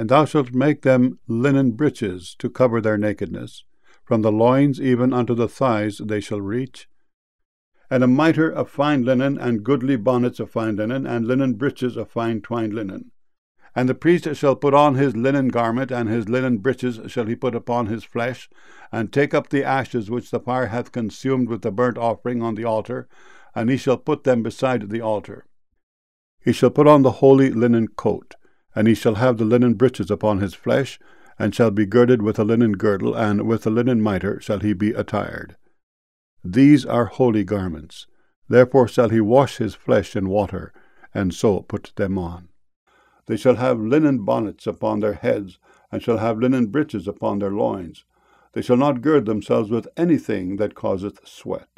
And thou shalt make them linen breeches to cover their nakedness. From the loins even unto the thighs they shall reach. And a mitre of fine linen, and goodly bonnets of fine linen, and linen breeches of fine twined linen. And the priest shall put on his linen garment, and his linen breeches shall he put upon his flesh, and take up the ashes which the fire hath consumed with the burnt offering on the altar, and he shall put them beside the altar. He shall put on the holy linen coat, and he shall have the linen breeches upon his flesh, and shall be girded with a linen girdle, and with a linen mitre shall he be attired. These are holy garments. Therefore shall he wash his flesh in water, and so put them on. They shall have linen bonnets upon their heads, and shall have linen breeches upon their loins. They shall not gird themselves with anything that causeth sweat.